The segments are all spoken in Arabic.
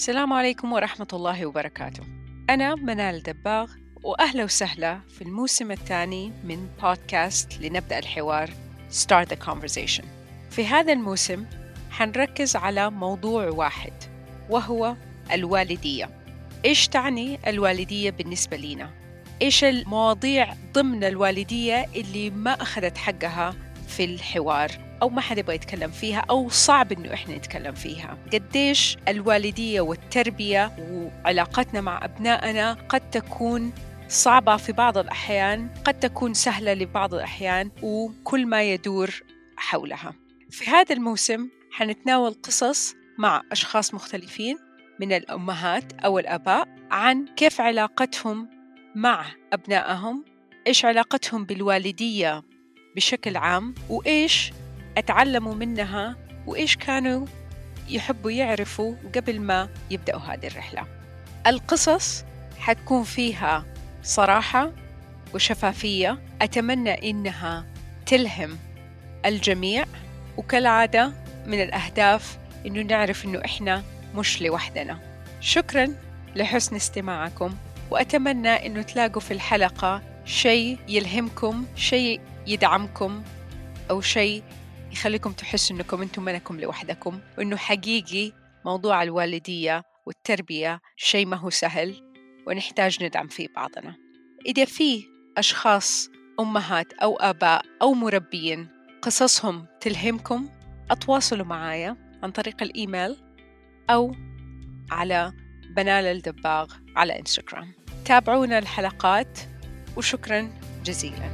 السلام عليكم ورحمة الله وبركاته. أنا منال دباغ، وأهلا وسهلا في الموسم الثاني من بودكاست لنبدأ الحوار Start the Conversation. في هذا الموسم حنركز على موضوع واحد، وهو الوالدية. إيش تعني الوالدية بالنسبة لنا؟ إيش المواضيع ضمن الوالدية اللي ما أخذت حقها في الحوار أو ما حد يبغى يتكلم فيها أو صعب إنه إحنا نتكلم فيها؟ قديش الوالدية والتربية وعلاقتنا مع أبنائنا قد تكون صعبة في بعض الأحيان، قد تكون سهلة لبعض الأحيان، وكل ما يدور حولها. في هذا الموسم حنتناول قصص مع أشخاص مختلفين من الأمهات أو الآباء عن كيف علاقتهم مع أبنائهم، إيش علاقتهم بالوالدية بشكل عام، وإيش أتعلموا منها، وإيش كانوا يحبوا يعرفوا قبل ما يبدأوا هذه الرحلة. القصص حتكون فيها صراحة وشفافية، أتمنى إنها تلهم الجميع، وكالعادة من الأهداف إنه نعرف إنه إحنا مش لوحدنا. شكراً لحسن استماعكم، وأتمنى إنه تلاقوا في الحلقة شيء يلهمكم، شيء يدعمكم، أو شيء يخليكم تحسوا إنكم أنتم منكم لوحدكم، وإنه حقيقي موضوع الوالدية والتربية شيء ما هو سهل، ونحتاج ندعم فيه بعضنا. إذا في أشخاص أمهات أو آباء أو مربيين قصصهم تلهمكم، أتواصلوا معايا عن طريق الإيميل أو على بنال الدباغ على إنستغرام. تابعونا الحلقات، وشكراً جزيلاً.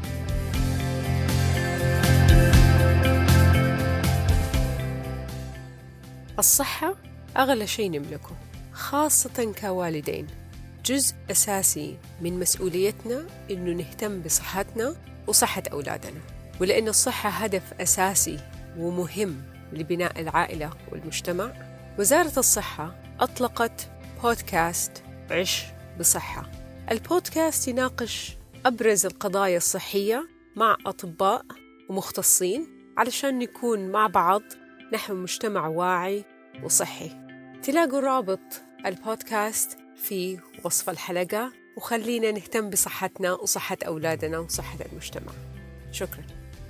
الصحة أغلى شيء نملكه، خاصة كوالدين. جزء أساسي من مسؤوليتنا إنه نهتم بصحتنا وصحة أولادنا، ولأن الصحة هدف أساسي ومهم لبناء العائلة والمجتمع. وزارة الصحة أطلقت بودكاست عش بصحة. البودكاست يناقش أبرز القضايا الصحية مع أطباء ومختصين علشان نكون مع بعض نحو مجتمع واعي وصحي. تلاقوا رابط البودكاست في وصف الحلقة، وخلينا نهتم بصحتنا وصحة أولادنا وصحة المجتمع. شكراً.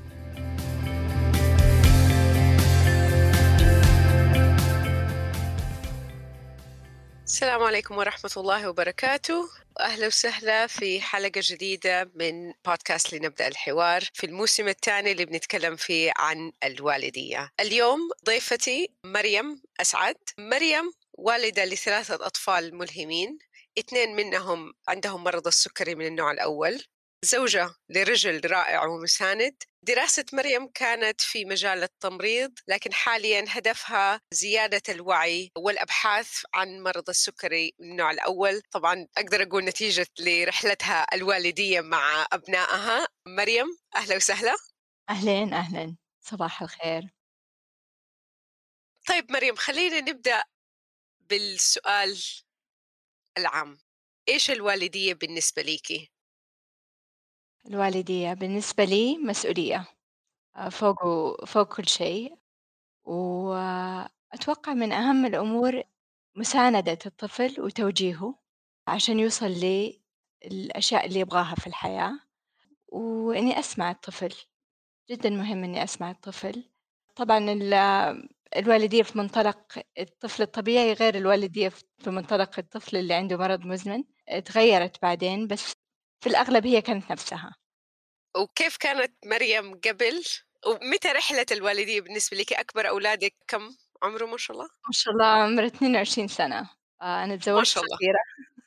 السلام عليكم ورحمة الله وبركاته، وأهلا وسهلا في حلقة جديدة من بودكاست لنبدأ الحوار في الموسم الثاني اللي بنتكلم فيه عن الوالدية. اليوم ضيفتي مريم أسعد. مريم والدة ل3 أطفال ملهمين، 2 منهم عندهم مرض السكري من النوع الأول، زوجة لرجل رائع ومساند. دراسة مريم كانت في مجال التمريض، لكن حالياً هدفها زيادة الوعي والأبحاث عن مرض السكري من النوع الأول. طبعاً أقدر أقول نتيجة لرحلتها الوالدية مع أبنائها. مريم أهلا وسهلا. أهلين أهلين، صباح الخير. طيب مريم، خلينا نبدأ بالسؤال العام. إيش الوالدية بالنسبة ليكي؟ الوالدية بالنسبة لي مسؤولية فوق كل شيء، وأتوقع من أهم الأمور مساندة الطفل وتوجيهه عشان يوصل للأشياء اللي يبغاها في الحياة، وإني أسمع الطفل. جدا مهم إني أسمع الطفل. طبعا الوالدية في منطلق الطفل الطبيعي غير الوالدية في منطلق الطفل اللي عنده مرض مزمن، تغيرت بعدين، بس في الأغلب هي كانت نفسها. وكيف كانت مريم قبل؟ ومتى رحلة الوالدية بالنسبة لك؟ أكبر أولادك كم عمره ما شاء الله؟ ما شاء الله عمره 22 سنة. أنا ما تزوجت شاء الله. صغيرة.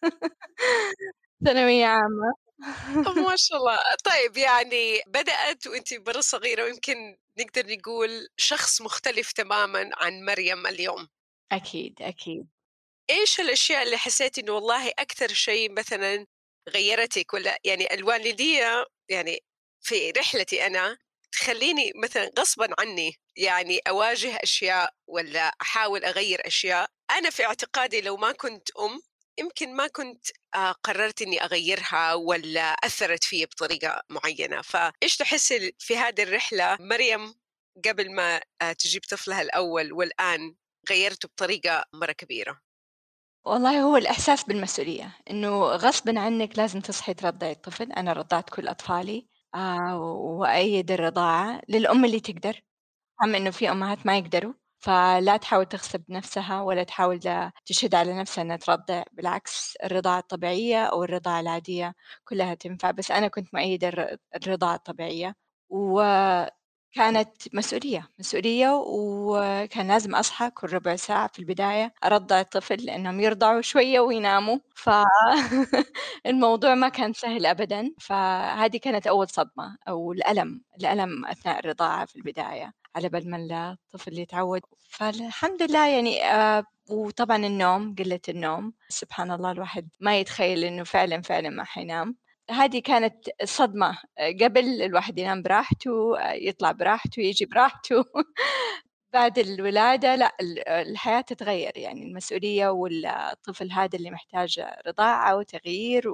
ثانوية عامة. ما شاء الله. طيب يعني بدأت وأنت برا صغيرة، ويمكن نقدر نقول شخص مختلف تماما عن مريم اليوم. أكيد أكيد. إيش الأشياء اللي حسيتي إنه والله أكثر شيء مثلا غيرتك؟ ولا يعني الوالدية يعني في رحلتي أنا تخليني مثلا غصبا عني يعني أواجه أشياء ولا أحاول أغير أشياء. أنا في اعتقادي لو ما كنت يمكن ما كنت قررت إني أغيرها ولا أثرت فيه بطريقة معينة. فإيش تحسي في هذه الرحلة مريم قبل ما تجيب طفلها الأول والآن غيرته بطريقة مرة كبيرة؟ والله هو الإحساس بالمسؤولية، إنه غصبٍ عنِّك لازم تصحي ترضعي الطفل. أنا رضعت كل أطفالي، وأأيد الرضاعة للأم اللي تقدر. أهم إنه في أمهات ما يقدروا، فلا تحاول تغصب نفسها ولا تحاول تشد على نفسها إنها ترضع، بالعكس الرضاعة الطبيعية أو الرضاعة العادية كلها تنفع، بس أنا كنت مؤيدة الرضاعة الطبيعية، وكانت مسؤولية، وكان لازم أصحى كل ربع ساعة في البداية أرضع الطفل لأنهم يرضعوا شوية ويناموا، الموضوع ما كان سهل أبدًا، فهذه كانت أول صدمة أو الألم أثناء الرضاعة في البداية. على بال ما الطفل يتعود، فالحمد لله يعني وطبعًا النوم، قلة النوم، سبحان الله الواحد ما يتخيل إنه فعلًا ما حينام. هذه كانت الصدمة، قبل الواحد ينام براحته، يطلع براحته، ييجي براحته. بعد الولادة لأ، الحياة تتغير، يعني المسؤولية والطفل هذا اللي محتاج رضاعة وتغيير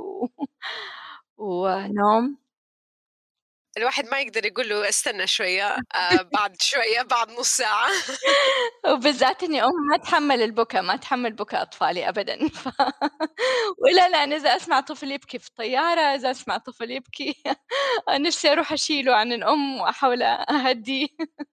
ونوم. الواحد ما يقدر يقول له استنى شوية، بعد شوية، بعد نُص ساعة. وبالذات إني أم ما أتحمّل البكا، ما أتحمّل بكا أطفالي أبدًا. وإلى الآن إذا أسمع طفل يبكي في الطيارة، إذا أسمع طفل يبكي نفسي أروح أشيله عن الأم وأحاول أهدّيه.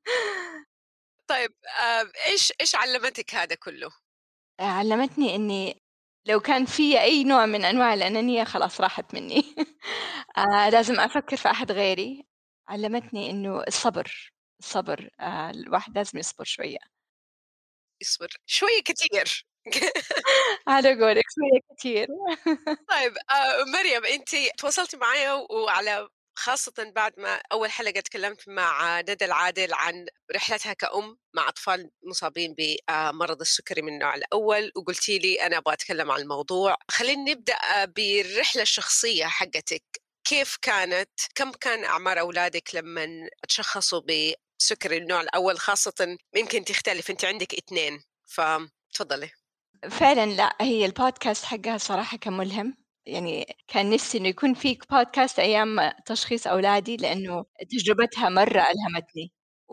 طيب، إيش علّمتِك هذا كلّه؟ علّمتني إني لو كان في أي نوع من أنواع الأنانية خلاص راحت منّي. لازم أفكّر في أحد غيري. علّمتني إنه الصبر، الواحد لازم يصبر شوية. يصبر شوية كتير. على قولِك شوية كتير. طيب، مريم، أنتِ تواصلتِ معايا وعلى خاصةً بعد ما أول حلقة تكلمت مع ندى العادل عن رحلتها كأم مع أطفال مصابين بمرض السكري من النوع الأول، وقلتِ لي أنا أبغى أتكلم عن الموضوع. خلينا نبدأ بالرحلة الشخصية حقتِك. كيف كانت؟ كم كان أعمار أولادِك لمن تشخصوا بسكري النوع الأول؟ خاصةً يمكن تختلف، أنتِ عندِك 2، فتفضلي. فعلًا لأ، هي الpodcast حقها الصراحة كان ملهم، يعني كان نِفْسي إنه يكون في podcast أيام تشخيص أولادي، لإنه تجربتها مرّة ألهمتني.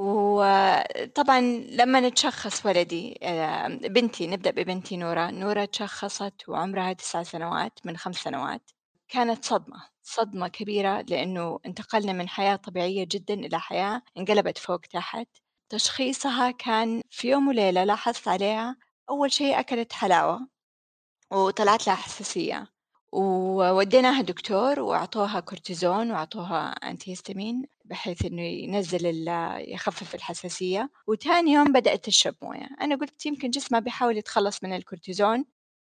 وطبعًا لمّا نتشخّص ولدي، بنتي، نبدأ ببنتي نورة. نورة اتشخّصت وعمرها 9 سنوات من 5 سنوات. كانت صدمة كبيرة، لإنه انتقلنا من حياة طبيعية جدًا إلى حياة انقلبت فوق تحت. تشخيصها كان في يوم وليلة لاحظت عليها أول شيء أكلت حلاوة وطلعت لها حساسية، ووديناها دكتور وأعطوها كورتيزون وأعطوها antihistamine بحيث إنه ينزل يخفف الحساسية، وتاني يوم بدأت تشرب موية. أنا قلت يمكن جسمها بيحاول يتخلص من الكورتيزون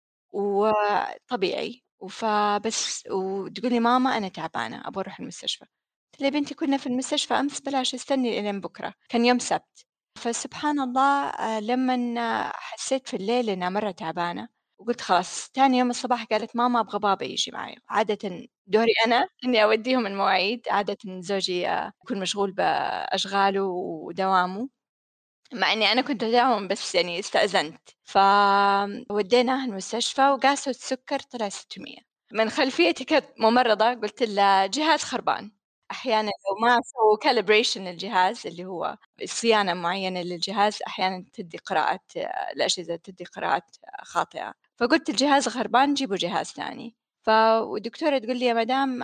وطبيعي، فبس وتقول لي ماما أنا تعبانة أبغى أروح المستشفى. قلت لها يا بنتي كنا في المستشفى أمس، بلاش استني إلين بكرة، كان يوم سبت. فسبحان الله لمن حسيت في الليل إنها مرة تعبانة وقلت خلاص، تاني يوم الصباح قالت ماما أبغى بابا يجي معي. عادة دوري أنا إني أوديهم المواعيد، عادة زوجي يكون مشغول بأشغاله ودوامه، مع إني أنا كنت أداوم بس يعني استأذنت. فوديناها المستشفى وقاسوا السكر طلع 600. من خلفيتي كانت ممرضة قلت لها جهاز خربان. أحيانًا لو ما سووا calibration للجهاز اللي هو صيانة معينة للجهاز، أحيانًا تدّي قراءات، الأجهزة تدّي قراءات خاطئة. فقلت الجهاز خربان جيبوا جهاز ثاني. والدكتورة تقول لي يا مدام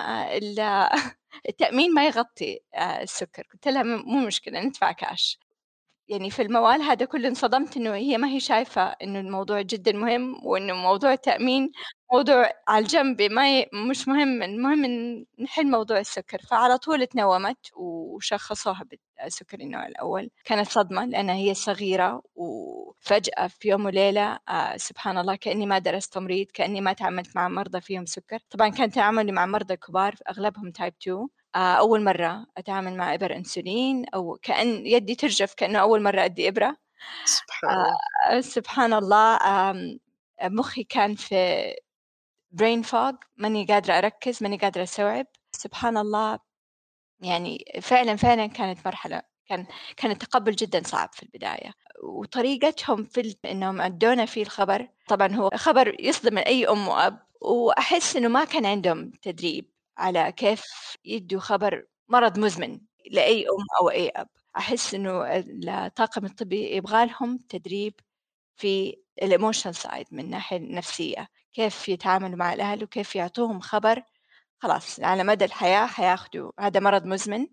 التأمين ما يغطي السكر. قلت لها مو مشكلة ندفع كاش. يعني في الموال هذا كله انصدمت إنه هي ما هي شايفة إنه الموضوع جدًا مهم، وإنه موضوع التأمين موضوع على الجنب مش مهم، المهم نحل موضوع السكر. فعلى طول اتنومت وشخصوها بالسكري النوع الأول. كانت صدمة لأنها هي صغيرة، وفجأة في يوم وليلة سبحان الله كأني ما درست تمريض، كأني ما تعاملت مع مرضى فيهم سكر. طبعًا كان تعاملي مع مرضى كبار أغلبهم type 2. أول مرة أتعامل مع إبر أنسولين، أو كأن يدي ترجف كأنه أول مرة أدّي إبرة. سبحان الله. سبحان الله. مُخّي كان في brain fog، ماني قادرة أركّز، ماني قادرة أستوعب. سبحان الله، يعني فعلًا كانت مرحلة كان التقبُّل جدًا صعب في البداية، وطريقتهم في إنهم أدّونا فيه الخبر، طبعًا هو خبر يصدم أي أم وأب، وأحس إنه ما كان عندهم تدريب على كيف يدّوا خبر مرض مزمن لأي أم أو أي أب. أحس إنه الطاقم الطبي يبغى لهم تدريب في الإيموشنال سايد من الناحية النفسية، كيف يتعاملوا مع الأهل وكيف يعطوهم خبر خلاص على مدى الحياة حياخدوا هذا مرض مزمن،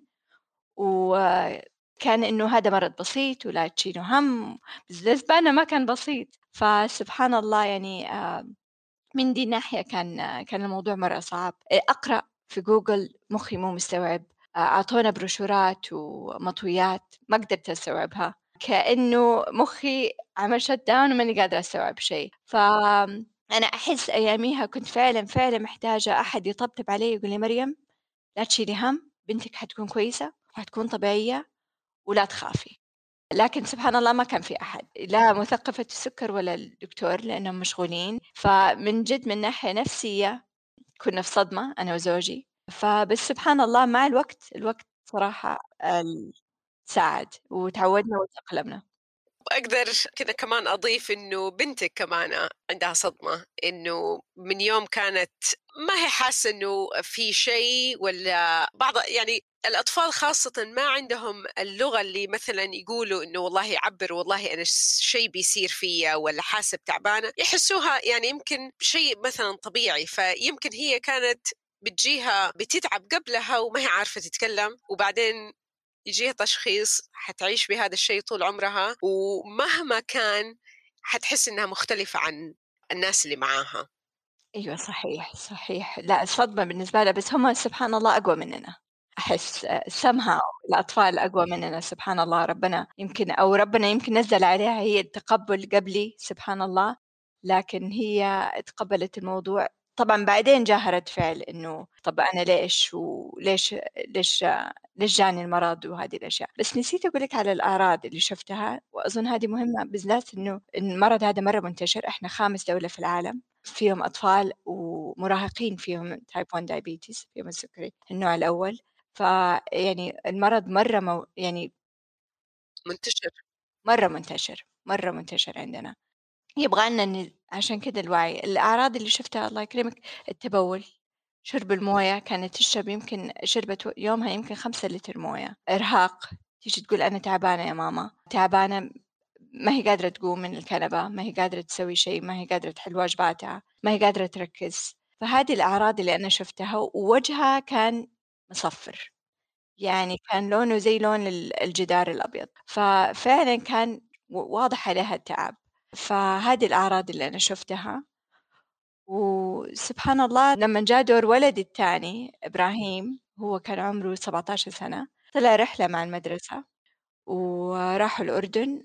وكان إنه هذا مرض بسيط ولا تشيلوا هم، بس بالنسبة لنا ما كان بسيط. فسبحان الله يعني من دي الناحية كان الموضوع مرة صعب. أقرأ في جوجل مخي مو مستوعب، أعطونا بروشورات ومطويات ما قدرت أستوعبها، كأنه مخي عمل شت داون وماني قادرة أستوعب شيء. فأنا أحس أياميها كنت فعلا محتاجة أحد يطبطب علي يقول لي مريم لا تشيلي هم، بنتك حتكون كويسة وحتكون طبيعية ولا تخافي. لكن سبحان الله ما كان في أحد، لا مثقفة السكر ولا الدكتور لأنهم مشغولين. فمن جد من ناحية نفسية كنا في صدمة أنا وزوجي. فبس سبحان الله مع الوقت صراحة ساعد وتعودنا وتأقلمنا. أقدر كذا كمان أضيف إنه بنتك كمان عندها صدمة، إنه من يوم كانت ما هي حاسة إنه في شيء، ولا بعض يعني الأطفال خاصة ما عندهم اللغة اللي مثلا يقولوا إنه والله يعبر والله أنا شيء بيصير فيا ولا حاسة تعبانة، يحسوها يعني يمكن شيء مثلا طبيعي. فيمكن هي كانت بتجيها بتتعب قبلها وما هي عارفة تتكلم، وبعدين يجيها تشخيص حتعيش بهذا الشيء طول عمرها، ومهما كان حتحس إنها مختلفة عن الناس اللي معاها. أيوة صحيح، لا الصدمة بالنسبة لها، بس هم سبحان الله أقوى مننا. أحس somehow الأطفال أقوى مننا سبحان الله. ربنا يمكن نزل عليها هي التقبل قبلي سبحان الله، لكن هي تقبلت الموضوع. طبعا بعدين جاها رد فعل إنه طب أنا ليش جاني المرض وهذه الأشياء. بس نسيت أقول لك على الأعراض اللي شفتها، وأظن هذه مهمة بالذات إنه المرض هذا مرة منتشر. إحنا 5 دولة في العالم فيهم أطفال ومراهقين فيهم type 1 diabetes، فيهم السكري النوع الأول. فيعني المرض يعني منتشر. مرة منتشر عندنا. يبغى لنا عشان كده الوعي. الأعراض اللي شفتها الله يكرمك التبول، شرب الموية، كانت تشرب يمكن شربت يومها يمكن 5 لتر موية. إرهاق، تيجي تقول أنا تعبانة يا ماما، تعبانة، ما هي قادرة تقوم من الكنبة، ما هي قادرة تسوي شيء، ما هي قادرة تحل واجباتها، ما هي قادرة تركز. فهذه الأعراض اللي أنا شفتها. ووجهها كان مصفر، يعني كان لونه زي لون الجدار الأبيض، ففعلا كان واضح عليها التعب. فهذه الأعراض اللي أنا شفتها. وسبحان الله لما جاء دور ولدي الثاني إبراهيم، هو كان عمره 17 سنة، طلع رحلة مع المدرسة وراحوا الأردن،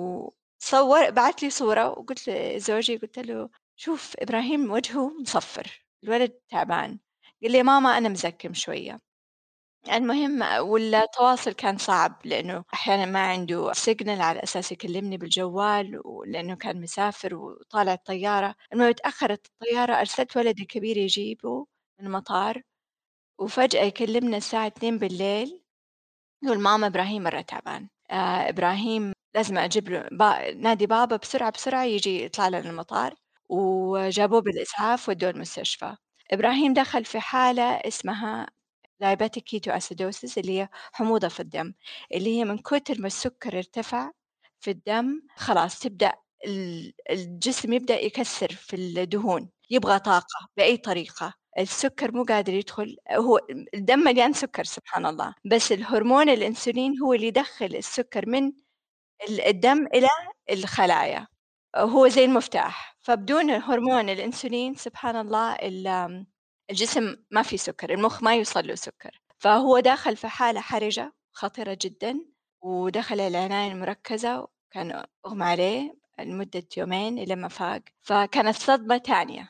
بعت لي صورة وقلت لزوجي قلت له شوف إبراهيم وجهه مصفر، الولد تعبان. قال لي ماما أنا مزكم شوية. المهم والتواصل كان صعب لأنه أحيانا ما عنده سيجنال على أساس يكلمني بالجوال، ولأنه كان مسافر وطالع الطيارة. المهم تأخرت الطيارة، أرسلت ولدي الكبير يجيبه من المطار، وفجأة يكلمنا الساعة 2 بالليل يقول ماما إبراهيم مرة تعبان، إبراهيم لازم أجيب له نادي بابا بسرعة يجي يطلع لنا المطار. وجابوه بالإسعاف ودوه المستشفى. إبراهيم دخل في حالة اسمها diabetic ketoacidosis، اللي هي حموضة في الدم، اللي هي من كتر ما السكر ارتفع في الدم خلاص تبدأ الجسم يبدأ يكسر في الدهون، يبغى طاقة بأي طريقة. السكر مو قادر يدخل، هو الدم مليان سكر سبحان الله، بس الهرمون الأنسولين هو اللي يدخل السكر من الدم إلى الخلايا، هو زي المفتاح. فبدون هرمون الأنسولين سبحان الله الجسم ما في سكر، المخ ما يوصل له سكر. فهو داخل في حالة حرجة خطيرة جدا، ودخل العناية المركزة، وكان أغمى عليه لمدة 2 إلى ما فاق. فكانت صدمة تانية،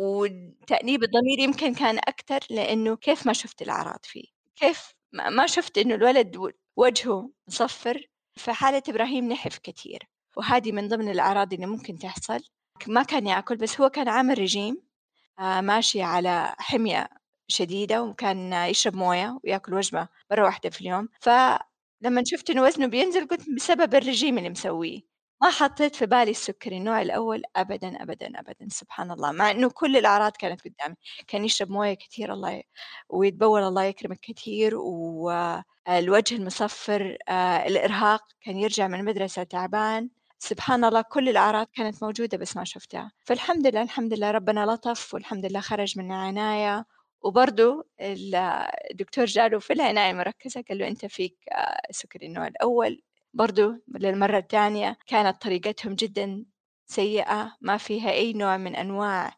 وتأنيب الضمير يمكن كان أكتر لأنه كيف ما شفت الأعراض فيه، كيف ما شفت إنه الولد وجهه مصفر. فحالة إبراهيم نحف كتير، وهذه من ضمن الأعراض اللي ممكن تحصل. ما كان يأكل، بس هو كان عامل رجيم، ماشي على حمية شديدة، وكان يشرب موية ويأكل وجبة مرة واحدة في اليوم. فلما شفت إنه وزنه بينزل قلت بسبب الرجيم اللي مسويه. ما حطيت في بالي السكري النوع الأول أبدا سبحان الله، مع إنه كل الأعراض كانت قدامي. كان يشرب موية كثير ويتبول الله يكرمك كثير، والوجه المصفر، الإرهاق، كان يرجع من المدرسة تعبان سبحان الله كل الأعراض كانت موجودة بس ما شُفتها، فالحمد لله، الحمد لله ربنا لطف والحمد لله خرج من العناية، وبرضه الدكتور جا له في العناية المركزة قال له: "أنت فيك سُكري النوع الأول." برضه للمرة التانية كانت طريقتهم جدًا سيئة، ما فيها أي نوع من أنواع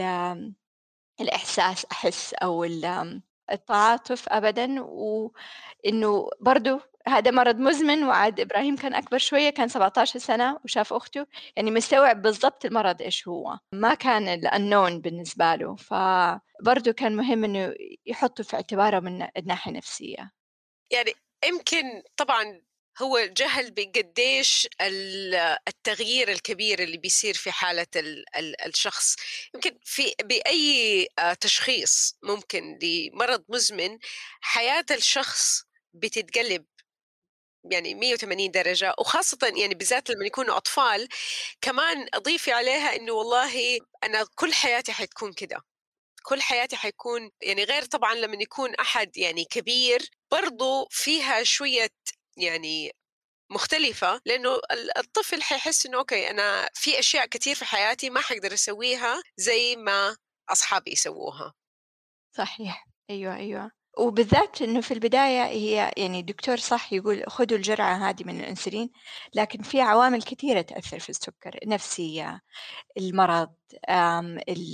الإحساس أحس أو التعاطف أبدًا، وإنه برضه هذا مرض مزمن وعاد إبراهيم كان أكبر شوية كان 17 سنة وشاف أخته، يعني مستوعب بالضبط المرض إيش هو، ما كان الunknown بالنسبة له، فبرضه كان مهم إنه يحطّه في اعتباره من الناحية النفسية. يعني يمكن طبعا هو جهل بقديش التغيير الكبير اللي بيصير في حالة الشخص. يمكن في بأي تشخيص ممكن لمرض مزمن حياة الشخص بتتقلب يعني 180 درجة، وخاصة يعني بالذات لما يكونوا أطفال. كمان أضيفي عليها إنه والله أنا كل حياتي حتكون كده، كل حياتي حيكون يعني غير طبعا لما يكون أحد يعني كبير برضو فيها شوية يعني مختلفة، لأنه الطفل حيحس إنه أوكي أنا في أشياء كتير في حياتي ما حقدر أسويها زي ما أصحابي يسووها. صحيح، أيوه، أيوه. وبالذات إنه في البداية هي يعني الدكتور صح يقول خُدوا الجرعة هذه من الأنسولين، لكن في عوامل كثيرة تأثّر في السُكّر، نفسية، المرض، ال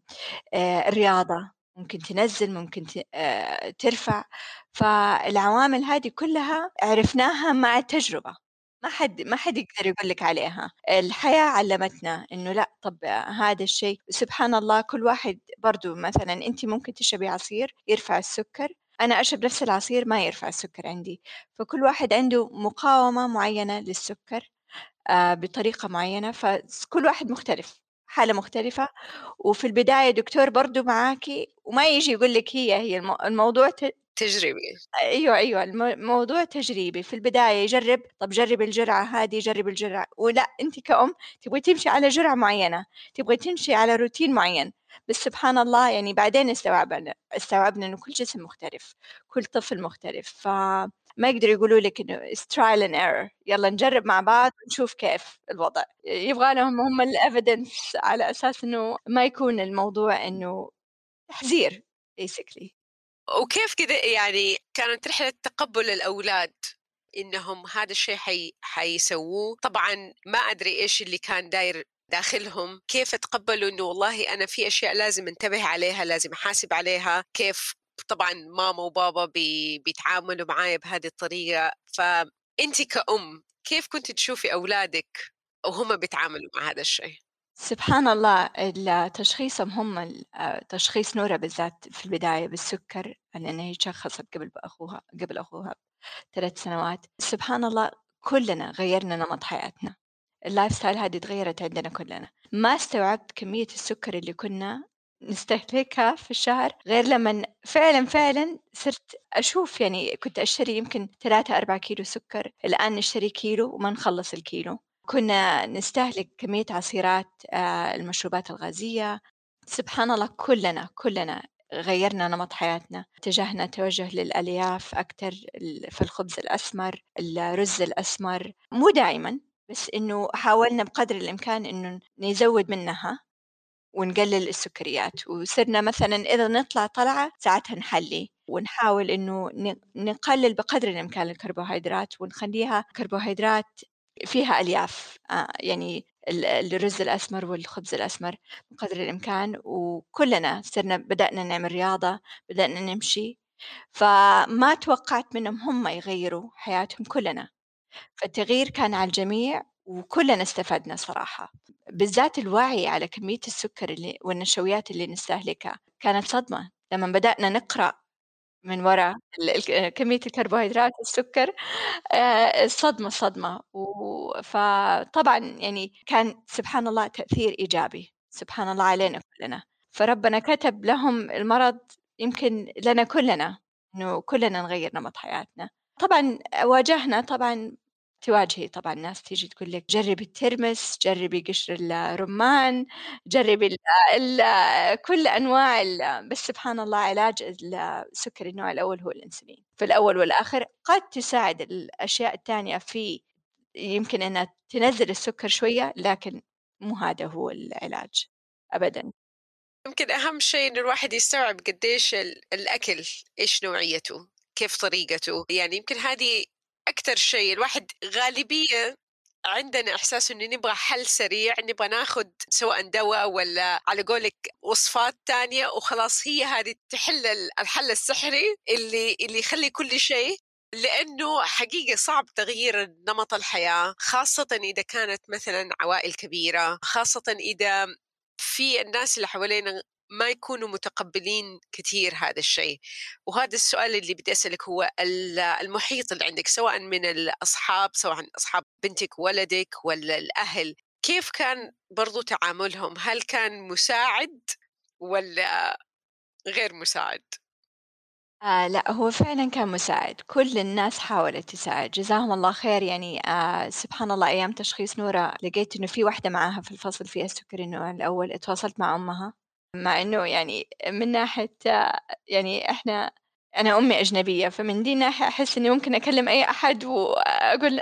الرياضة، ممكن تنزّل، ممكن ترفع، فالعوامل هذه كلّها عرفناها مع التجربة، ما حد يقدر يقول لِك عليها، الحياة علّمتنا إنه لأ، طَب هذا الشيء سبحان الله كل واحد برضه مثلًا أنتِ ممكن تشربي عصير يرفع السُكّر، أنا أشرب نفس العصير ما يرفع السُكّر عندي، فكل واحد عنده مقاومة معيّنة للسُكّر. بطريقة معيّنة، كل واحد مختلف، حالة مختلفة، وفي البداية دكتور برضه معاكِ وما ييجي يقول لِك هي الموضوع تجربي. أيوه، أيوه، موضوع تجريبي، في البداية يجرّب، طَب جرّبي الجرعة هذه، جرّبي الجرعة ولأ أنتِ كأم تبغي تمشي على جرعة معيّنة، تبغي تمشي على روتين معيّن، بس سبحان الله يعني بعدين استوعبنا إنه كل جسم مختلف، كل طفل مختلف، فما يقدروا يقولوا لِك إنه it's trial and error يالّا نجرّب مع بعض ونشوف كيف الوضع، يبغى لهم هم الevidence على أساس إنه ما يكون الموضوع إنه تحذير basically. وكيف كده يعني كانت رحلة تقبل الأولاد إنهم هذا الشيء حيسووه؟ طبعا ما أدري إيش اللي كان داير داخلهم، كيف تقبلوا إنه والله أنا في أشياء لازم انتبه عليها، لازم أحاسب عليها، كيف طبعا ماما وبابا بيتعاملوا معايا بهذه الطريقة. فأنت كأم كيف كنت تشوفي أولادك وهم بيتعاملوا مع هذا الشيء؟ سبحان الله تشخيصهم هم تشخيص نورة بالذات في البداية بالسكر، لأن هي شخصت قبل أخوها ب3 سنوات، سبحان الله كلنا غيّرنا نمط حياتنا، الlife style هذه اتغيّرت عندنا كلنا، ما استوعبت كمية السكر اللي كنا نستهلكها في الشهر غير لمن فعلًا صرت أشوف يعني كنت أشتري يمكن 3، 4 كيلو سكر، الآن نشتري كيلو وما نخلّص الكيلو. كنا نستهلك كمية عصيرات المشروبات الغازية، سبحان الله كلنا غيّرنا نمط حياتنا، اتجهنا توجه للألياف أكتر، في الخبز الأسمر، الرز الأسمر، مو دائمًا، بس إنه حاولنا بقدر الإمكان إنه نزوّد منها ونقلل السكريات، وصرنا مثلًا إذا نطلع طلعة ساعتها نحلّي، ونحاول إنه نقلل بقدر الإمكان الكربوهيدرات ونخلّيها كربوهيدرات فيها ألياف، يعني الرز الأسمر والخبز الأسمر بقدر الإمكان، وكلنا بدأنا نعمل رياضة، بدأنا نمشي، فما توقعت منهم هم يغيّروا حياتهم كلنا. فالتغيير كان على الجميع وكلنا استفدنا صراحة، بالذات الوعي على كمية السكر والنشويات اللي نستهلكها، كانت صدمة لمن بدأنا نقرأ من وراء كمية الكربوهيدرات والسكر، صدمة فطبعًا يعني كان سبحان الله تأثير إيجابي، سبحان الله علينا كلنا، فربنا كتب لهم المرض يمكن لنا كلنا، إنه كلنا نغيّر نمط حياتنا. طبعًا واجهنا طبعًا تواجهي طبعًا ناس تيجي تقول لِك جرّبي الترمس، جرّبي قشر الرمان، جرّبي كل أنواع بس سبحان الله علاج السكري النوع الأول هو الأنسولين، في الأول والآخر قد تساعد الأشياء التانية في يمكن إنها تنزل السكر شوية، لكن مو هذا هو العلاج أبدا. يمكن أهم شيء إن الواحد يستوعب قديش الأكل إيش نوعيته، كيف طريقته، يعني يمكن هذه أكتر شيء. الواحد غالبية عندنا إحساس إنه نبغى حل سريع، نبغى ناخد سواء دواء ولا على قولك وصفات تانية وخلاص، هي هذه تحل الحل السحري اللي يخلي كل شيء. لأنه حقيقة صعب تغيير نمط الحياة، خاصة إذا كانت مثلا عوائل كبيرة، خاصة إذا في الناس اللي حوالينا ما يكونوا متقبلين كثير هذا الشيء. وهذا السؤال اللي بدي أسألك، هو المحيط اللي عندك سواء من الأصحاب، سواء أصحاب بنتك ولدك ولا الأهل، كيف كان برضو تعاملهم؟ هل كان مساعد ولا غير مساعد؟ لأ، هو فعلًا كان مساعد، كل الناس حاولت تساعد، جزاهم الله خير. يعني سبحان الله، أيام تشخيص نورة لقيت إنه في واحدة معاها في الفصل فيها السكري النوع الأول، اتواصلت مع أمها، مع إنه يعني من ناحية يعني أنا أمي أجنبية، فمن دي الناحية أحس إني ممكن أكلم أي أحد وأقول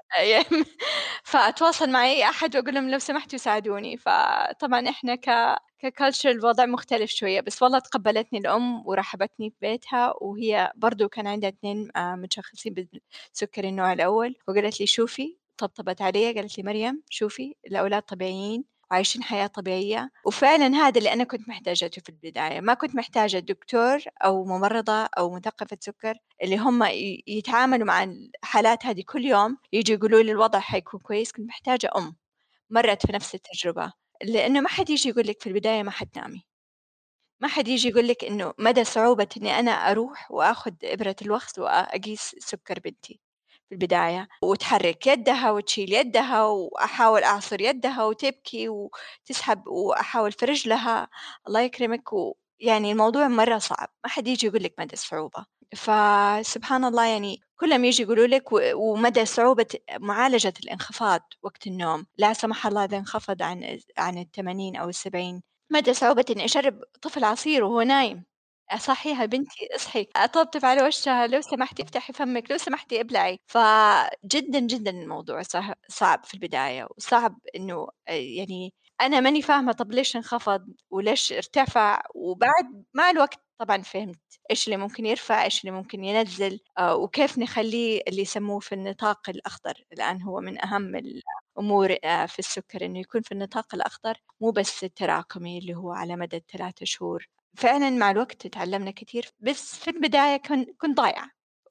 فأتواصل مع أي أحد وأقول لهم لو سمحتوا ساعدوني. فطبعًا إحنا كculture الوضع مختلف شوية، بس والله تقبّلتني الأم ورحبتني في بيتها، وهي برضه كان عندها 2 متشخّصين بالسُكّري النوع الأول، وقالت لي: "شوفي." طبطبت عليَّ قالت لي: "مريم شوفي، الأولاد طبيعيين وعايشين حياة طبيعية." وفعلًا هذا اللي أنا كنت محتاجته في البداية، ما كنت محتاجة دكتور أو ممرضة أو مثقفة سُكّر اللي هم يتعاملوا مع الحالات هذه كل يوم، ييجوا يقولوا لي الوضع حيكون كويس. كنت محتاجة مرّت في نفس التجربة. لإنه ما حد ييجي يقول لِك في البداية ما حتنامي، ما حد ييجي يقول لِك إنه مدى صعوبة إني أنا أروح وآخُذ إبرة الوخز وأقيس سُكّر بنتي في البداية، وتحرِّك يدها وتشيل يدها وأحاول أعصُر يدها وتبكي وتسحب وأحاول في رجلها، الله يكرمِك. ويعني الموضوع مرّة صعب، ما حد ييجي يقول لِك مدى الصعوبة. فسبحان الله، يعني كلّهم ييجوا يقولوا لِك ومدى صعوبة معالجة الانخفاض وقت النوم، لا سمح الله إذا انخفض عن ال80 أو ال70، مدى صعوبة إني أشرب طفل عصير وهو نايم، أصحّيها بنتي اصحي، أطبطب على وشها لو سمحتِ افتحي فمِّك، لو سمحتِ ابلعي. فجدًا، جدًا الموضوع صعب في البداية، وصعب إنه يعني أنا ماني فاهمة طَب ليش انخفض وليش ارتفع، وبعد مع الوقت طبعًا فهمت إيش اللي ممكن يرفع، إيش اللي ممكن ينزّل، وكيف نخلّيه اللي يسموه في النطاق الأخضر. الآن هو من أهم الأمور في السُكّر إنه يكون في النطاق الأخضر، مو بس التراكمي اللي هو على مدى ال3 شهور. فعلًا مع الوقت اتعلمنا كتير، بس في البداية كنت ضايعة،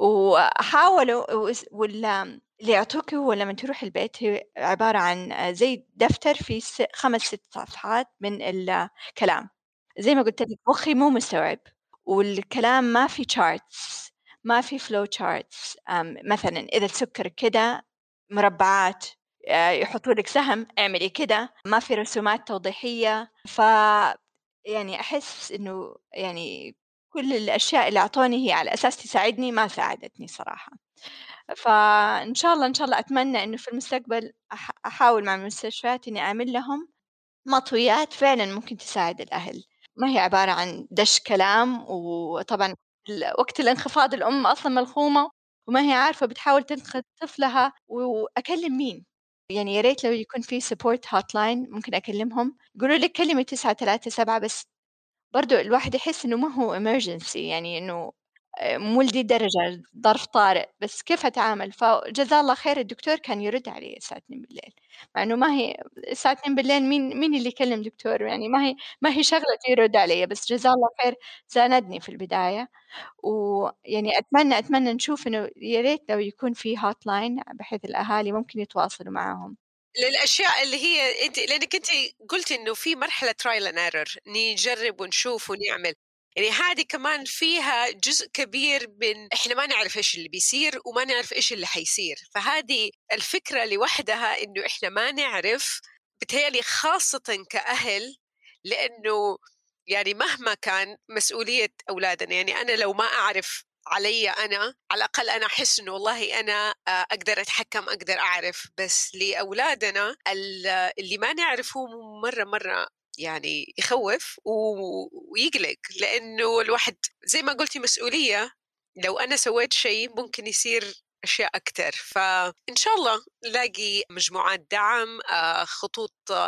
وحاولوا اللي يعطوكِ هو لمّا تروحي البيت هي عبارة عن زي دفتر فيه 5، 6 صفحات من الكلام. زي ما قُلت لِك مُخّي مو مستوعب، والكلام ما في charts، ما في flow charts. مثلًا إذا السكر كده مربعات، يحطوا لِك سهم اعملي كده، ما في رسومات توضيحية. يعني أحس إنه يعني كل الأشياء اللي أعطوني هي على أساس تساعدني، ما ساعدتني صراحة. فإن شاء الله، إن شاء الله أتمنى إنه في المستقبل أحاول مع المستشفيات إني أعمل لهم مطويات فعلًا ممكن تساعد الأهل، ما هي عبارة عن دَش كلام. وطبعًا وقت الانخفاض الأم أصلًا ملخومة وما هي عارفة بتحاول تنقذ طفلها، وأكلم مين؟ يعني يا ريت لو يكون في support hotline ممكن أكلمهم، يقولوا لِك كلمي 937، بس برضه الواحد يحس إنه ما هو emergency، يعني إنه مو لدي الدرجة ظرف طارئ، بس كيف أتعامل؟ فجزاه الله خير الدكتور كان يرد علي الساعة 2:00، مع إنه ما هي الساعة 2:00 مين اللي يكلم دكتور؟ يعني ما هي شغلته يرد علي، بس جزاه الله خير ساندني في البداية. ويعني أتمنى نشوف إنه يا ريت لو يكون في hotline بحيث الأهالي ممكن يتواصلوا معاهم. للأشياء اللي هي أنتِ، لأنِك أنتِ قُلتِ إنه في مرحلة trial and error، نجرب ونشوف ونعمل، يعني هذه كمان فيها جزء كبير من إحنا ما نعرف إيش اللي بيصير وما نعرف إيش اللي حيصير، فهذه الفكرة لوحدها إنه إحنا ما نعرف، بيتهيأ لي خاصةً كأهل، لأنه يعني مهما كان مسؤولية أولادنا، يعني أنا لو ما أعرف علي أنا، على الأقل أنا أحس إنه والله أنا أقدر أتحكم، أقدر أعرف، بس لأولادنا اللي ما نعرفه مرة يعني يخوف ويقلق، لأنه الواحد زي ما قلتي مسؤولية، لو أنا سويت شيء ممكن يصير أشياء أكتر. فإن شاء الله نلاقي مجموعات دعم، خطوط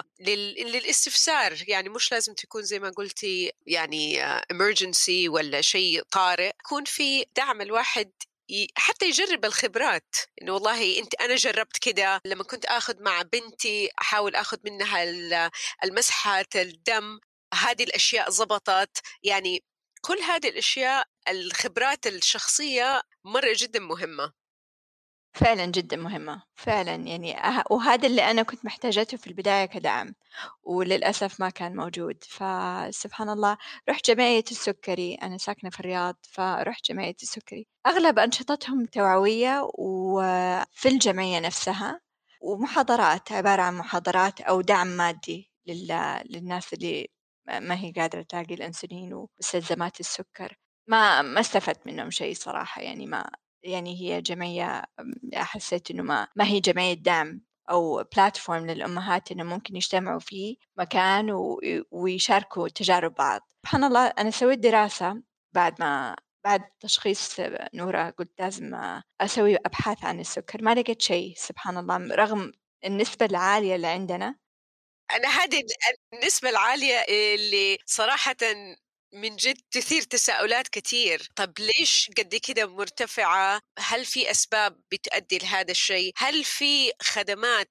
للاستفسار، يعني مش لازم تكون زي ما قلتي يعني emergency ولا شيء طارئ، يكون في دعم الواحد حتى يجرب الخبرات، إنه والله أنا جربت كده لما كنت أخذ مع بنتي، أحاول أخذ منها المسحة الدم، هذه الأشياء زبطت. يعني كل هذه الأشياء، الخبرات الشخصية مرة جدا مهمة. فعلًا جدًا مهمة، فعلًا يعني وهذا اللي أنا كنت محتاجته في البداية كدعم، وللأسف ما كان موجود، فسبحان الله رُحت جمعية السُكّري، أنا ساكنة في الرياض، فرُحت جمعية السُكّري، أغلب أنشطتهم توعوية وفي الجمعية نفسها، ومحاضرات، عبارة عن محاضرات أو دعم مادي للناس اللي ما هي قادرة تلاقي الأنسولين ومستلزمات السُكّر، ما استفدت منهم شيء صراحة، يعني هي جمعية حسيت إنه ما هي جمعية دعم أو platform للأمهات إنه ممكن يجتمعوا فيه مكان ويشاركوا تجارب بعض. سبحان الله أنا سويت دراسة بعد تشخيص نورة قلت لازم أسوي أبحاث عن السكر، ما لقيت شيء سبحان الله رغم النسبة العالية اللي عندنا. أنا هذه النسبة العالية اللي صراحة من جد تثير تساؤلات كتير. طب ليش قد كده مرتفعة؟ هل في أسباب بتؤدي لهذا الشيء؟ هل في خدمات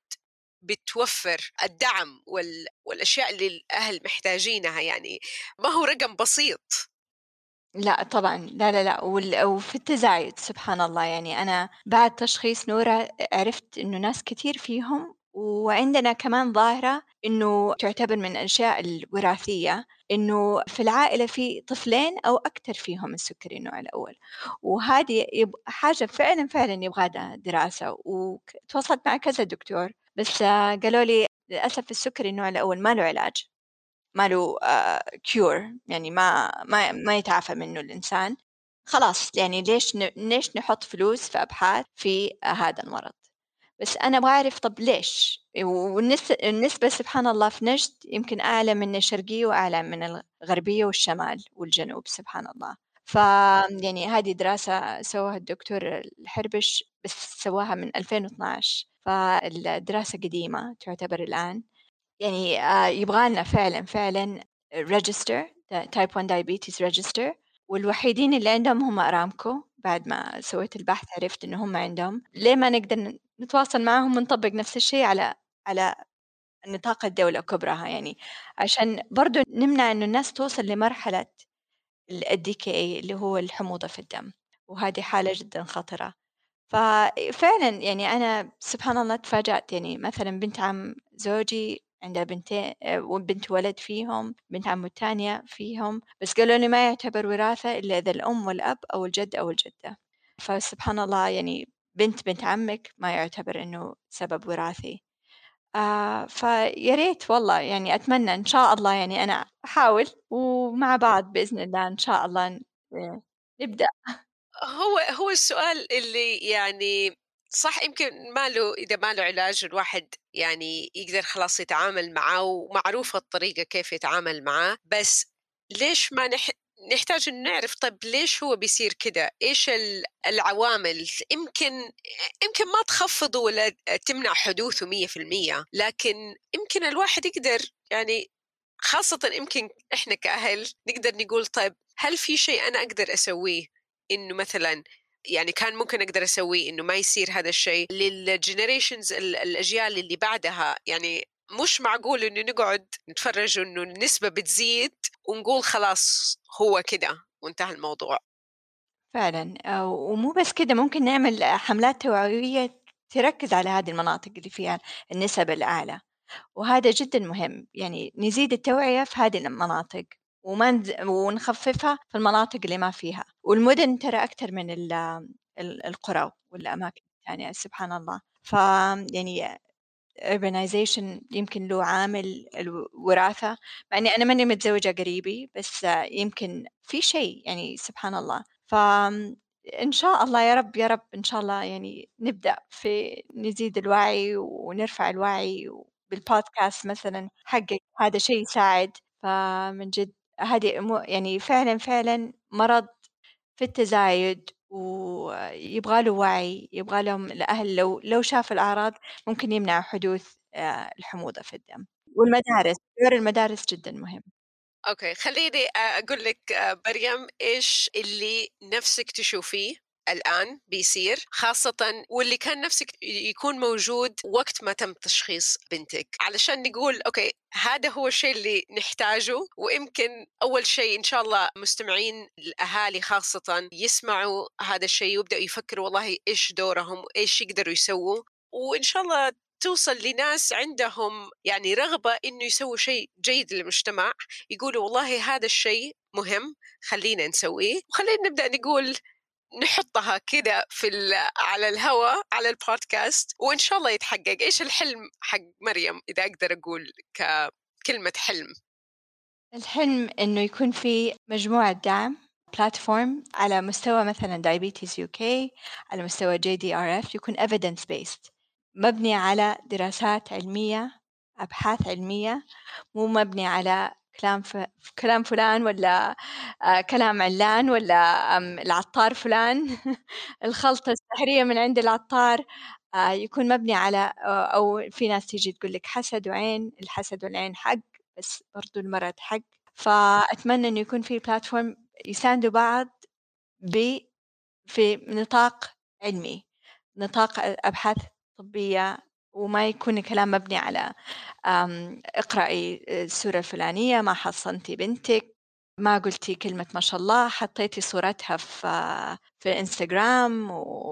بتوفر الدعم والأشياء اللي الأهل محتاجينها؟ يعني ما هو رقم بسيط. لأ طبعًا، لا، لا، لأ، وفي التزايد سبحان الله، يعني أنا بعد تشخيص نورة عرفت إنه ناس كتير فيهم، وعندنا كمان ظاهرة إنه تعتبر من الأشياء الوراثية، إنه في العائلة في طفلين أو أكتر فيهم السكري النوع الأول، وهذه حاجة فعلًا، فعلًا يبغى لها دراسة، تواصلت مع كذا دكتور، بس قالوا لي للأسف السكري النوع الأول ما له علاج. ما له cure، يعني ما يتعافى منه الإنسان، خلاص يعني ليش نحط فلوس في أبحاث في هذا المرض؟ بس أنا أبغى أعرف طب ليش؟ النسبة سبحان الله في نجد يمكن أعلى من الشرقية وأعلى من الغربية والشمال والجنوب سبحان الله. يعني هذه دراسة سواها الدكتور الحربش بس سواها من 2012، فالدراسة قديمة تعتبر الآن. يعني يبغى لنا فعلًا register type 1 diabetes register، والوحيدين اللي عندهم هم أرامكو، بعد ما سويت البحث عرفت إنه هم عندهم، ليه ما نقدر نتواصل معاهم ونطبق نفس الشيء على نطاق الدولة كبرها يعني، عشان برضه نمنع إنه الناس توصل لمرحلة الDKA اللي هو الحموضة في الدم، وهذه حالة جدًا خطرة. ففعلًا يعني أنا سبحان الله تفاجأت، يعني مثلًا بنت عم زوجي عندها بنتين وبنت ولد فيهم، بنت عمه التانية فيهم، بس قالوا لي ما يعتبر وراثة إلا إذا الأم والأب أو الجد أو الجدة، فسبحان الله يعني بنت عمِّك ما يعتبر إنه سبب وراثي. فيا ريت والله يعني أتمنى إن شاء الله، يعني أنا أحاول ومع بعض بإذن الله إن شاء الله نبدأ. هو السؤال اللي يعني صح، يمكن إذا ما له علاج الواحد يعني يقدر خلاص يتعامل معاه ومعروفة الطريقة كيف يتعامل معاه، بس ليش ما نحتاج إن نعرف طيب ليش هو بيصير كده؟ إيش العوامل؟ يمكن ما تخفضه ولا تمنع حدوثه 100%، لكن يمكن الواحد يقدر يعني، خاصة يمكن إحنا كأهل نقدر نقول طيب هل في شيء أنا أقدر أسويه إنه مثلا يعني كان ممكن أقدر أسويه إنه ما يصير هذا الشيء للجنريشنز الأجيال اللي بعدها. يعني مش معقول إنه نقعد نتفرج إنه النسبة بتزيد ونقول خلاص هو كده وانتهى الموضوع. فعلًا، ومو بس كده ممكن نعمل حملات توعوية تركز على هذه المناطق اللي فيها النسب الأعلى، وهذا جدًا مهم، يعني نزيد التوعية في هذه المناطق ونخففها في المناطق اللي ما فيها، والمدن ترى أكتر من القرى والأماكن الثانية سبحان الله، يعني urbanization يمكن له عامل الوراثة، مع إني أنا ماني متزوجة قريبي، بس يمكن في شيء يعني سبحان الله. إن شاء الله يا رب، يا رب إن شاء الله يعني نبدأ في نزيد الوعي ونرفع الوعي بالبودكاست مثلًا حقِّك، هذا شيء يساعد، فمن جد هذه يعني فعلًا مرض في التزايد، ويبغى له وعي، يبغى لهم الأهل لو شاف الأعراض ممكن يمنع حدوث الحموضة في الدم. والمدارس، دور المدارس جدًا مهم. أوكي، خلّيني أقول لِك مريم إيش اللي نفسِك تشوفيه الآن بيصير، خاصةً واللي كان نفسِك يكون موجود وقت ما تم تشخيص بنتِك، علشان نقول أوكي هذا هو الشيء اللي نحتاجه، ويمكن أول شيء إن شاء الله مستمعين الأهالي خاصةً يسمعوا هذا الشيء ويبدأوا يفكروا والله إيش دورهم وإيش يقدروا يسووا، وإن شاء الله توصل لناس عندهم يعني رغبة إنه يسووا شيء جيد للمجتمع، يقولوا والله هذا الشيء مهم خلينا نسويه، وخلينا نبدأ نقول نحطها كذا على الهواء على البودكاست وإن شاء الله يتحقق. إيش الحلم حق مريم إذا أقدر أقول ككلمة حلم؟ الحلم إنه يكون في مجموعة دعم platform على مستوى مثلًا Diabetes UK، على مستوى JDRF، يكون evidence based، مبني على دراسات علمية، أبحاث علمية، مو مبني على كلام فلان والّا كلام علان والّا العطار فلان الخلطة السحرية من عند العطار. يكون مبني على أو في ناس تيجي تقول لِك حسد وعين، الحسد والعين حق، بس برضه المرض حق. فأتمنى إنه يكون في platform يساندوا بعض في نطاق علمي، نطاق أبحاث طبية، وما يكون الكلام مبني على اقرأي السورة الفلانية، ما حصنتِ بنتِك، ما قلتِ كلمة ما شاء الله، حطيتِ صورتها في الإنستجرام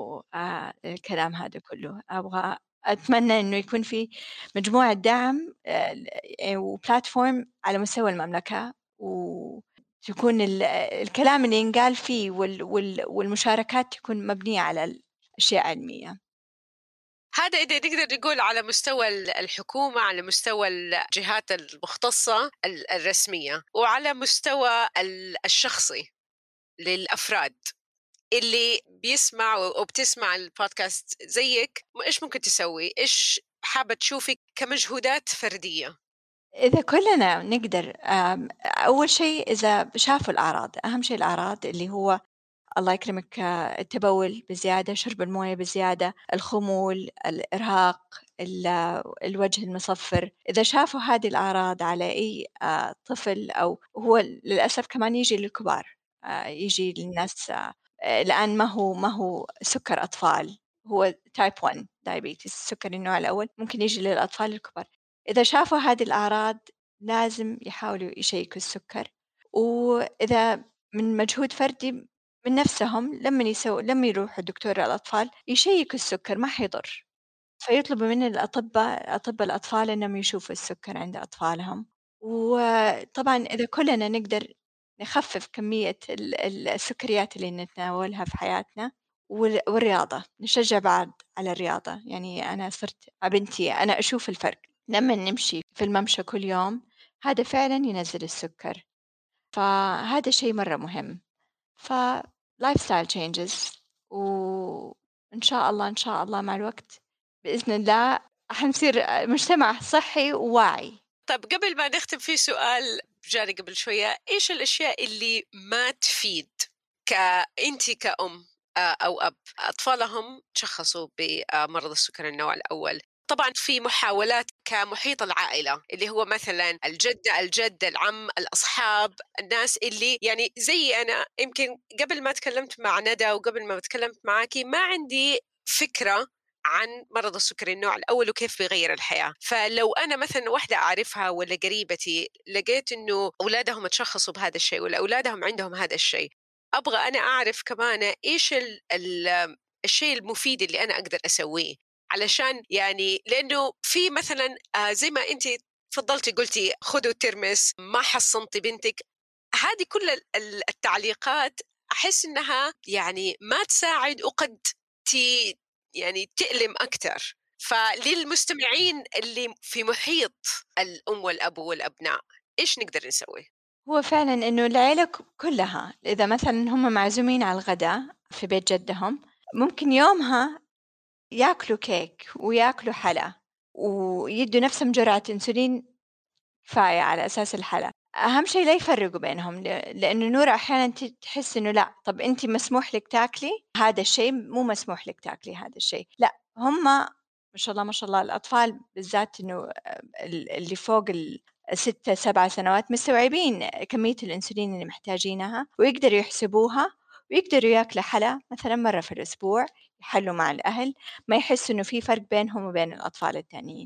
الكلام هذا كله. أتمنى إنه يكون في مجموعة دعم وplatform على مستوى المملكة، وتكون الكلام اللي ينقال فيه والمشاركات تكون مبنية على أشياء علمية. هذا إذا نقدر نقول على مستوى الحكومة، على مستوى الجهات المختصة الرسمية، وعلى مستوى الشخصي للأفراد اللي بيسمع أو بتسمع البودكاست زيك. إيش ممكن تسوي؟ إيش حابة تشوفي كمجهودات فردية؟ إذا كلنا نقدر أول شيء إذا شافوا الأعراض، أهم شيء الأعراض اللي هو الله يكرمك التبول بزيادة، شرب الموية بزيادة، الخمول، الإرهاق، الوجه المصفر. إذا شافوا هذه الأعراض على أي طفل، أو هو للأسف كمان يجي للكبار، يجي للناس الآن ما هو سكر أطفال، هو type 1 diabetes، السكري النوع الأول ممكن يجي للأطفال الكبار. إذا شافوا هذه الأعراض لازم يحاولوا يشيكوا السكر. وإذا من مجهود فردي من نفسهم، لما يروحوا دكتور الأطفال يشيكوا السكر ما حيضر، فيطلبوا من أطباء الأطفال إنهم يشوفوا السكر عند أطفالهم. وطبعًا إذا كلنا نقدر نخفف كمية السكريات اللي نتناولها في حياتنا، والرياضة، نشجع بعض على الرياضة. يعني أنا صرت مع بنتي أنا أشوف الفرق لما نمشي في الممشى كل يوم، هذا فعلًا ينزل السكر، فهذا شيء مرة مهم. lifestyle changes، وإن شاء الله إن شاء الله مع الوقت بإذن الله حنصير مجتمع صحي وواعي. طب قبل ما نختم في سؤال جاني قبل شوية، إيش الأشياء اللي ما تفيد أنت كأم أو أب أطفالهم تشخصوا بمرض السكر النوع الأول؟ طبعا في محاولات كمحيط العائلة اللي هو مثلا الجدة الجد العم الأصحاب، الناس اللي يعني زي أنا يمكن قبل ما تكلمت مع ندى وقبل ما تكلمت معاكي ما عندي فكرة عن مرض السكري النوع الأول وكيف بيغير الحياة. فلو أنا مثلا واحدة أعرفها ولا قريبتي لقيت إنه أولادهم تشخصوا بهذا الشيء ولا أولادهم عندهم هذا الشيء، أبغى أنا أعرف كمان إيش الشيء المفيد اللي أنا أقدر أسويه، علشان يعني لأنه في مثلا زي ما أنت فضلتي قلتي خذوا ترمس ما حصنتي بنتك، هذه كل التعليقات أحس إنها يعني ما تساعد وقد يعني تألم أكثر. فللمستمعين اللي في محيط الأم والأب والأبناء إيش نقدر نسوي؟ هو فعلًا إنه العيلة كلها إذا مثلًا هم معزومين على الغداء في بيت جدهم، ممكن يومها ياكلوا كيك وياكلوا حلا ويدوا نفسهم جرعة أنسولين كفاية على أساس الحلا. أهم شيء لا يفرقوا بينهم، لأنه نور أحيانًا تحس إنه لأ، طب أنتِ مسموح لِك تاكلي هذا الشيء، مو مسموح لِك تاكلي هذا الشيء، لأ هم ما شاء الله ما شاء الله الأطفال بالذات إنه اللي فوق 6 7 سنوات مستوعبين كمية الأنسولين اللي محتاجينها، ويقدروا يحسبوها، ويقدروا ياكلوا حلا مثلًا مرة في الأسبوع، يحلوا مع الأهل، ما يحسوا إنه في فرق بينهم وبين الأطفال التانيين،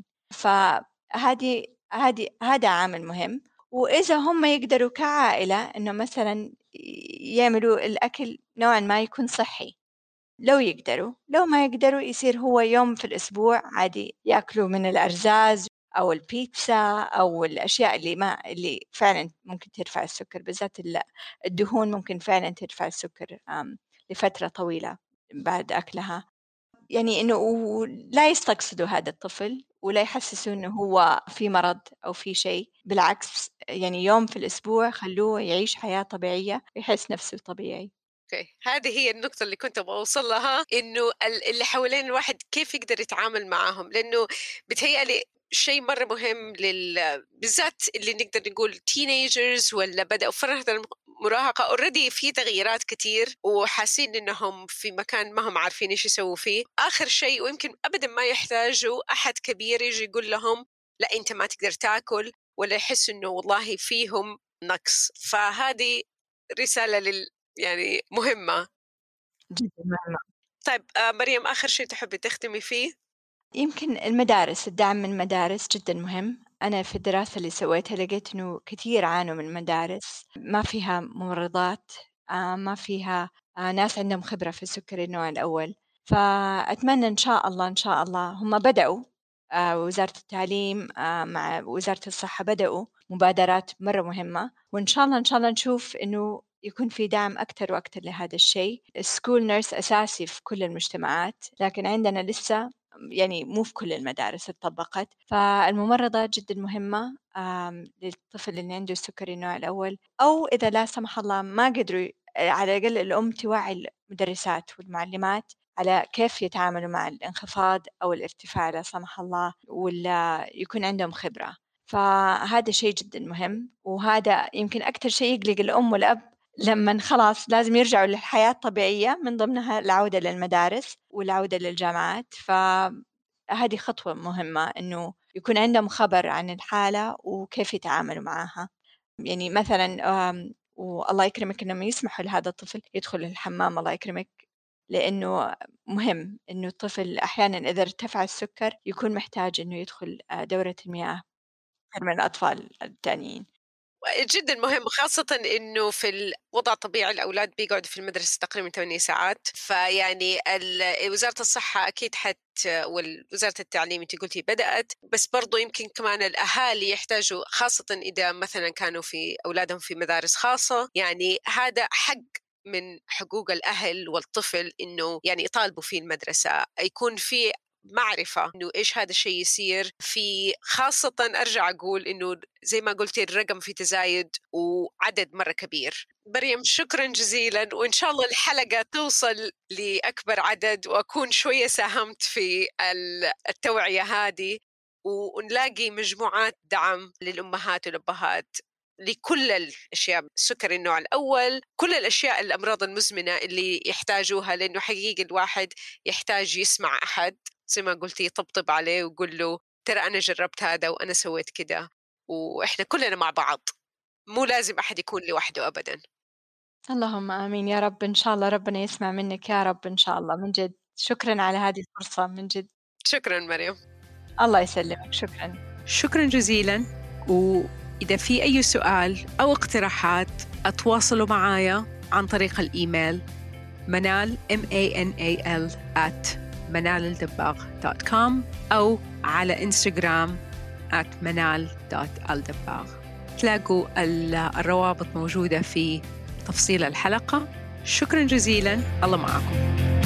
هذا عامل مهم. وإذا هم يقدروا كعائلة إنه مثلًا يعملوا الأكل نوعًا ما يكون صحّي، لو يقدروا، لو ما يقدروا يصير هو يوم في الأسبوع عادي ياكلوا من الأرزاز أو البيتزا أو الأشياء اللي فعلًا ممكن ترفع السكر، بالذات الدهون ممكن فعلًا ترفع السكر لفترة طويلة بعد أكلها. يعني إنه لا يستقصدوا هذا الطفل ولا يحسسوه إنه هو في مرض أو في شيء، بالعكس يعني يوم في الأسبوع خلوه يعيش حياة طبيعية ويحس نفسه طبيعي. أوكي. هذه هي النقطة اللي كنت أبغى أوصل لها، إنه اللي حوالين الواحد كيف يقدر يتعامل معاهم، لأنه بتهيألي شيء مرة مهم بالذات اللي نقدر نقول teenagers ولا بدأوا في مرحلة المراهقة already في تغييرات كتير وحاسين إنهم في مكان ما هم عارفين إيش يسووا فيه. آخر شيء ويمكن أبدا ما يحتاجوا أحد كبير يجي يقول لهم لا أنت ما تقدر تاكل، ولا يحس إنه والله فيهم نقص. فهذه رسالة يعني مهمة. جدًا مهمة. طيب مريم، آخر شيء تحبي تختمي فيه؟ يمكن المدارس، الدعم من المدارس جدًا مهم. أنا في الدراسة اللي سويتها لقيت إنه كثير عانوا من المدارس، ما فيها ممرضات، ما فيها ناس عندهم خبرة في السكري النوع الأول، فأتمنى إن شاء الله، إن شاء الله هم بدأوا وزارة التعليم مع وزارة الصحة بدأوا مبادرات مرة مهمة، وإن شاء الله، إن شاء الله نشوف إنه يكون في دعم أكتر وأكتر لهذا الشيء. الschool nurse أساسي في كل المجتمعات، لكن عندنا لسه يعني مو في كل المدارس اتطبقت، فالممرضة جدًا مهمة للطفل اللي عنده السكري النوع الأول، أو إذا لا سمح الله ما قدروا على الأقل الأم توعي المدرسات والمعلمات على كيف يتعاملوا مع الانخفاض أو الارتفاع لا سمح الله، والّا يكون عندهم خبرة، فهذا شيء جدًا مهم، وهذا يمكن أكتر شيء يقلق الأم والأب لمن خلاص لازم يرجعوا للحياة الطبيعية، من ضمنها العودة للمدارس والعودة للجامعات، فهذه خطوة مهمة إنه يكون عندهم خبر عن الحالة وكيف يتعاملوا معاها. يعني مثلًا والله يكرمك إنهم يسمحوا لهذا الطفل يدخل الحمام الله يكرمك، لإنه مهم إنه الطفل أحيانًا إذا ارتفع السكر يكون محتاج إنه يدخل دورة المياه أكثر من الأطفال التانيين. جدا مهم، خاصة إنه في الوضع الطبيعي الأولاد بيقعدوا في المدرسة تقريبا 8 ساعات، فيعني وزارة الصحة أكيد ووزارة التعليم أنت قلتي بدأت، بس برضو يمكن كمان الأهالي يحتاجوا، خاصة إذا مثلا كانوا في أولادهم في مدارس خاصة، يعني هذا حق من حقوق الأهل والطفل إنه يعني يطالبوا في المدرسة، يكون في معرفة إنه إيش هذا الشيء يصير في، خاصة أرجع أقول إنه زي ما قلتي الرقم في تزايد وعدد مرة كبير. مريم شكرا جزيلا، وإن شاء الله الحلقة توصل لأكبر عدد وأكون شوية ساهمت في التوعية هذه، ونلاقي مجموعات دعم للأمهات والأبهات لكل الأشياء، السكري النوع الأول، كل الأشياء الأمراض المزمنة اللي يحتاجوها، لأنه حقيقي الواحد يحتاج يسمع أحد زي ما قلتي يطبطب عليه ويقول له ترى أنا جربت هذا وأنا سويت كده، وإحنا كلنا مع بعض، مو لازم أحد يكون لوحده أبدا. اللهم آمين يا رب، إن شاء الله ربنا يسمع منِّك يا رب إن شاء الله، من جد، شكرًا على هذه الفرصة من جد. شكرا مريم. الله يسلمك، شكرًا. شكرا جزيلا، وإذا في أي سؤال أو اقتراحات أتواصلوا معايا عن طريق الإيميل منال manal@manalaldباغ.com أو على إنستغرام @manal.aldباغ. تلاقوا الروابط موجودة في تفصيل الحلقة. شكرا جزيلا، الله معكم.